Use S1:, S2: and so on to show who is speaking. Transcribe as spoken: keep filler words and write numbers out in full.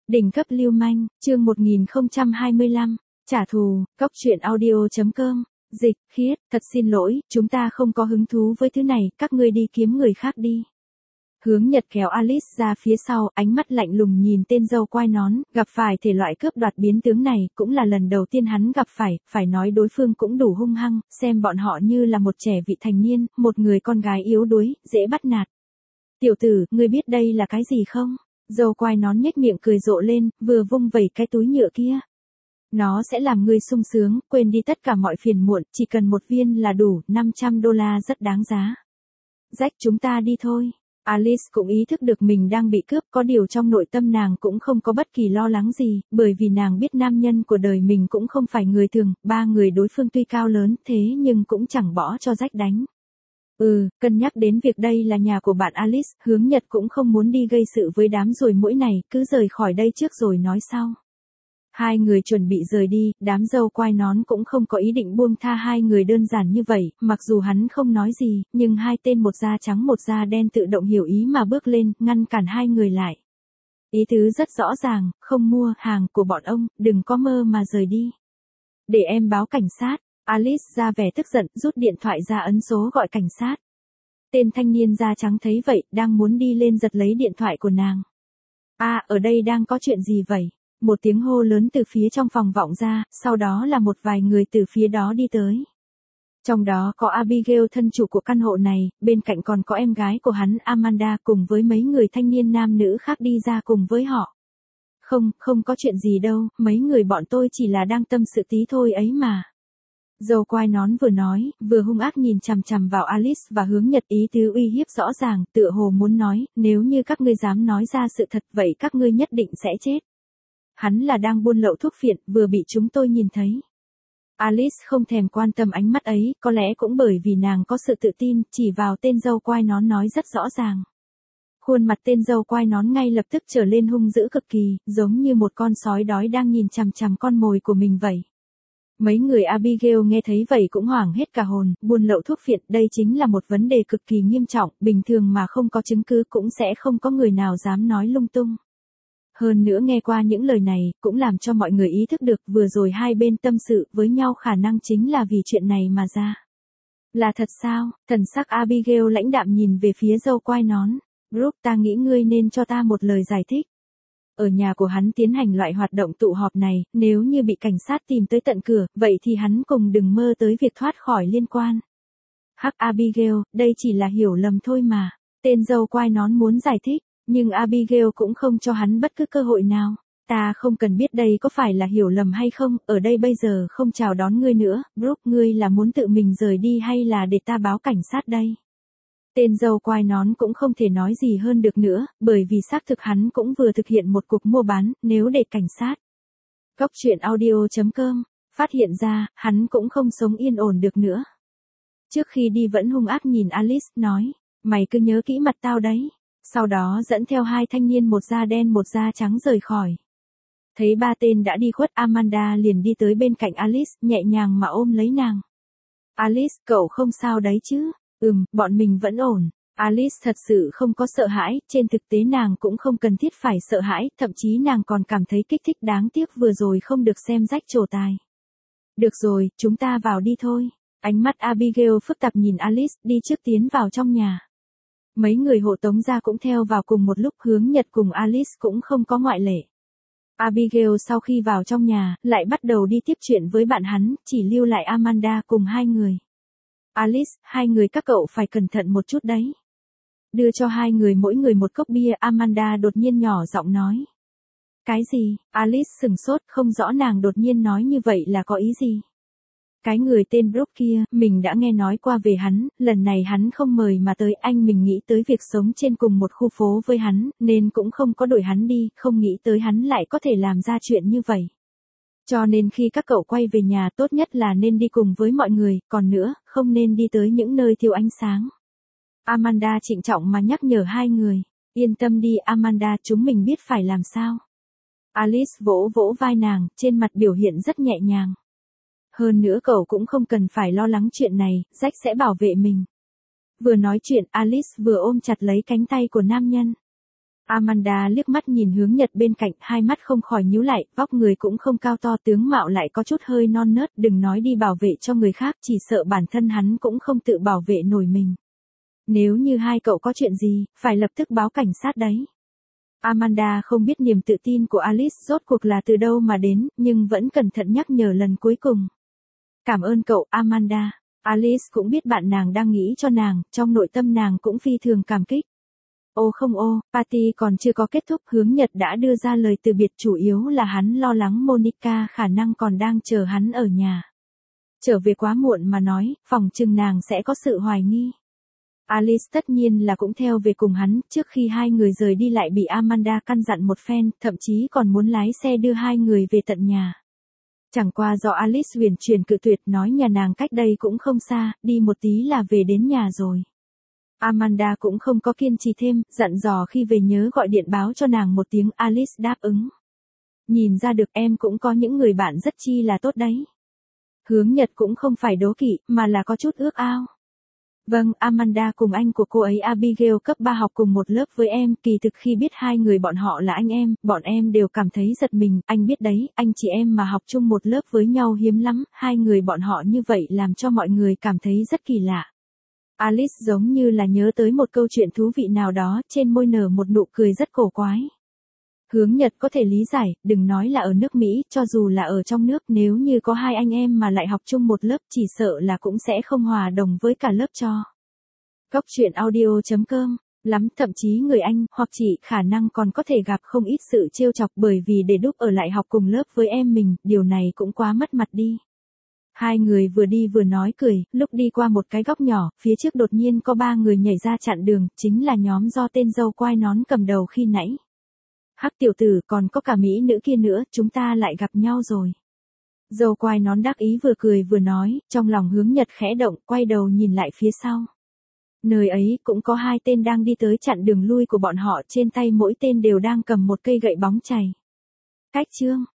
S1: Đỉnh cấp lưu manh, chương một nghìn không trăm hai mươi lăm, trả thù, cóc truyện audio chấm com, dịch, khiết, thật xin lỗi, chúng ta không có hứng thú với thứ này, các ngươi đi kiếm người khác đi. Hướng Nhật kéo Alice ra phía sau, ánh mắt lạnh lùng nhìn tên dâu quai nón, gặp phải thể loại cướp đoạt biến tướng này, cũng là lần đầu tiên hắn gặp phải, phải nói đối phương cũng đủ hung hăng, xem bọn họ như là một trẻ vị thành niên, một người con gái yếu đuối, dễ bắt nạt. Tiểu tử, ngươi biết đây là cái gì không? Dâu quai nón nhếch miệng cười rộ lên, vừa vung vẩy cái túi nhựa kia. Nó sẽ làm ngươi sung sướng, quên đi tất cả mọi phiền muộn, chỉ cần một viên là đủ, năm trăm đô la rất đáng giá. Rách chúng ta đi thôi. Alice cũng ý thức được mình đang bị cướp, có điều trong nội tâm nàng cũng không có bất kỳ lo lắng gì, bởi vì nàng biết nam nhân của đời mình cũng không phải người thường, ba người đối phương tuy cao lớn thế nhưng cũng chẳng bỏ cho rách đánh. Ừ, cân nhắc đến việc đây là nhà của bạn Alice, Hướng Nhật cũng không muốn đi gây sự với đám ruồi muỗi này, cứ rời khỏi đây trước rồi nói sau. Hai người chuẩn bị rời đi, đám dâu quai nón cũng không có ý định buông tha hai người đơn giản như vậy, mặc dù hắn không nói gì, nhưng hai tên một da trắng một da đen tự động hiểu ý mà bước lên, ngăn cản hai người lại. Ý tứ rất rõ ràng, không mua hàng của bọn ông, đừng có mơ mà rời đi. Để em báo cảnh sát. Alice ra vẻ tức giận, rút điện thoại ra ấn số gọi cảnh sát. Tên thanh niên da trắng thấy vậy, đang muốn đi lên giật lấy điện thoại của nàng. À, ở đây đang có chuyện gì vậy? Một tiếng hô lớn từ phía trong phòng vọng ra, sau đó là một vài người từ phía đó đi tới. Trong đó có Abigail thân chủ của căn hộ này, bên cạnh còn có em gái của hắn Amanda cùng với mấy người thanh niên nam nữ khác đi ra cùng với họ. Không, không có chuyện gì đâu, mấy người bọn tôi chỉ là đang tâm sự tí thôi ấy mà. Dâu quai nón vừa nói, vừa hung ác nhìn chằm chằm vào Alice và Hướng Nhật, ý tứ uy hiếp rõ ràng, tựa hồ muốn nói, nếu như các ngươi dám nói ra sự thật vậy các ngươi nhất định sẽ chết. Hắn là đang buôn lậu thuốc phiện, vừa bị chúng tôi nhìn thấy. Alice không thèm quan tâm ánh mắt ấy, có lẽ cũng bởi vì nàng có sự tự tin, chỉ vào tên dâu quai nón nói rất rõ ràng. Khuôn mặt tên dâu quai nón ngay lập tức trở lên hung dữ cực kỳ, giống như một con sói đói đang nhìn chằm chằm con mồi của mình vậy. Mấy người Abigail nghe thấy vậy cũng hoảng hết cả hồn, buôn lậu thuốc phiện, đây chính là một vấn đề cực kỳ nghiêm trọng, bình thường mà không có chứng cứ cũng sẽ không có người nào dám nói lung tung. Hơn nữa nghe qua những lời này, cũng làm cho mọi người ý thức được vừa rồi hai bên tâm sự với nhau khả năng chính là vì chuyện này mà ra. Là thật sao? Thần sắc Abigail lãnh đạm nhìn về phía dâu quai nón. Brooke, ta nghĩ ngươi nên cho ta một lời giải thích. Ở nhà của hắn tiến hành loại hoạt động tụ họp này, nếu như bị cảnh sát tìm tới tận cửa, vậy thì hắn cùng đừng mơ tới việc thoát khỏi liên quan. Hắc Abigail, đây chỉ là hiểu lầm thôi mà. Tên dâu quai nón muốn giải thích, nhưng Abigail cũng không cho hắn bất cứ cơ hội nào. Ta không cần biết đây có phải là hiểu lầm hay không, ở đây bây giờ không chào đón ngươi nữa, Brooke, ngươi là muốn tự mình rời đi hay là để ta báo cảnh sát đây? Tên dâu quai nón cũng không thể nói gì hơn được nữa, bởi vì xác thực hắn cũng vừa thực hiện một cuộc mua bán, nếu để cảnh sát. Cóc truyện audio chấm com, phát hiện ra, hắn cũng không sống yên ổn được nữa. Trước khi đi vẫn hung ác nhìn Alice, nói, mày cứ nhớ kỹ mặt tao đấy. Sau đó dẫn theo hai thanh niên một da đen một da trắng rời khỏi. Thấy ba tên đã đi khuất, Amanda liền đi tới bên cạnh Alice, nhẹ nhàng mà ôm lấy nàng. Alice, cậu không sao đấy chứ? Ừm, bọn mình vẫn ổn. Alice thật sự không có sợ hãi, trên thực tế nàng cũng không cần thiết phải sợ hãi, thậm chí nàng còn cảm thấy kích thích, đáng tiếc vừa rồi không được xem rách trổ tài. Được rồi, chúng ta vào đi thôi. Ánh mắt Abigail phức tạp nhìn Alice, đi trước tiến vào trong nhà. Mấy người hộ tống ra cũng theo vào cùng một lúc, Hướng Nhật cùng Alice cũng không có ngoại lệ. Abigail sau khi vào trong nhà, lại bắt đầu đi tiếp chuyện với bạn hắn, chỉ lưu lại Amanda cùng hai người. Alice, hai người các cậu phải cẩn thận một chút đấy. Đưa cho hai người mỗi người một cốc bia, Amanda đột nhiên nhỏ giọng nói. Cái gì? Alice sửng sốt, không rõ nàng đột nhiên nói như vậy là có ý gì. Cái người tên Brooke kia, mình đã nghe nói qua về hắn, lần này hắn không mời mà tới, anh mình nghĩ tới việc sống trên cùng một khu phố với hắn, nên cũng không có đuổi hắn đi, không nghĩ tới hắn lại có thể làm ra chuyện như vậy. Cho nên khi các cậu quay về nhà tốt nhất là nên đi cùng với mọi người, còn nữa, không nên đi tới những nơi thiếu ánh sáng. Amanda trịnh trọng mà nhắc nhở hai người, yên tâm đi Amanda, chúng mình biết phải làm sao. Alice vỗ vỗ vai nàng, trên mặt biểu hiện rất nhẹ nhàng. Hơn nữa cậu cũng không cần phải lo lắng chuyện này, Jack sẽ bảo vệ mình. Vừa nói chuyện, Alice vừa ôm chặt lấy cánh tay của nam nhân. Amanda liếc mắt nhìn Hướng Nhật bên cạnh, hai mắt không khỏi nhíu lại, vóc người cũng không cao to, tướng mạo lại có chút hơi non nớt, đừng nói đi bảo vệ cho người khác, chỉ sợ bản thân hắn cũng không tự bảo vệ nổi mình. Nếu như hai cậu có chuyện gì, phải lập tức báo cảnh sát đấy. Amanda không biết niềm tự tin của Alice rốt cuộc là từ đâu mà đến, nhưng vẫn cẩn thận nhắc nhở lần cuối cùng. Cảm ơn cậu, Amanda. Alice cũng biết bạn nàng đang nghĩ cho nàng, trong nội tâm nàng cũng phi thường cảm kích. Ô không ô, party còn chưa có kết thúc, Hướng Nhật đã đưa ra lời từ biệt, chủ yếu là hắn lo lắng Monica khả năng còn đang chờ hắn ở nhà. Trở về quá muộn mà nói, phòng chừng nàng sẽ có sự hoài nghi. Alice tất nhiên là cũng theo về cùng hắn, trước khi hai người rời đi lại bị Amanda căn dặn một phen, thậm chí còn muốn lái xe đưa hai người về tận nhà. Chẳng qua do Alice huyền chuyển cự tuyệt, nói nhà nàng cách đây cũng không xa, đi một tí là về đến nhà rồi. Amanda cũng không có kiên trì thêm, dặn dò khi về nhớ gọi điện báo cho nàng một tiếng, Alice đáp ứng. Nhìn ra được em cũng có những người bạn rất chi là tốt đấy. Hướng Nhật cũng không phải đố kỵ, mà là có chút ước ao. Vâng, Amanda cùng anh của cô ấy Abigail cấp ba học cùng một lớp với em, kỳ thực khi biết hai người bọn họ là anh em, bọn em đều cảm thấy giật mình, anh biết đấy, anh chị em mà học chung một lớp với nhau hiếm lắm, hai người bọn họ như vậy làm cho mọi người cảm thấy rất kỳ lạ. Alice giống như là nhớ tới một câu chuyện thú vị nào đó, trên môi nở một nụ cười rất cổ quái. Hướng Nhật có thể lý giải, đừng nói là ở nước Mỹ, cho dù là ở trong nước, nếu như có hai anh em mà lại học chung một lớp, chỉ sợ là cũng sẽ không hòa đồng với cả lớp cho. Góc truyện audio chấm com, lắm, thậm chí người anh, hoặc chị, khả năng còn có thể gặp không ít sự trêu chọc bởi vì để đúc ở lại học cùng lớp với em mình, điều này cũng quá mất mặt đi. Hai người vừa đi vừa nói cười, lúc đi qua một cái góc nhỏ, phía trước đột nhiên có ba người nhảy ra chặn đường, chính là nhóm do tên dâu quai nón cầm đầu khi nãy. Hắc tiểu tử, còn có cả mỹ nữ kia nữa, chúng ta lại gặp nhau rồi. Dâu quai nón đắc ý vừa cười vừa nói, trong lòng Hướng Nhật khẽ động, quay đầu nhìn lại phía sau. Nơi ấy cũng có hai tên đang đi tới chặn đường lui của bọn họ, trên tay mỗi tên đều đang cầm một cây gậy bóng chày. Cách chương